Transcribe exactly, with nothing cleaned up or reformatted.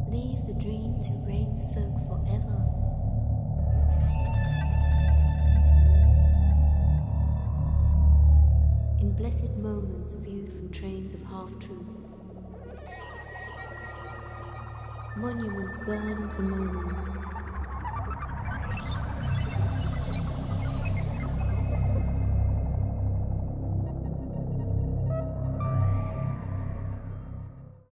Leave the dream to rain soak forever. In blessed moments viewed from trains of half-truths, monuments burn into moments,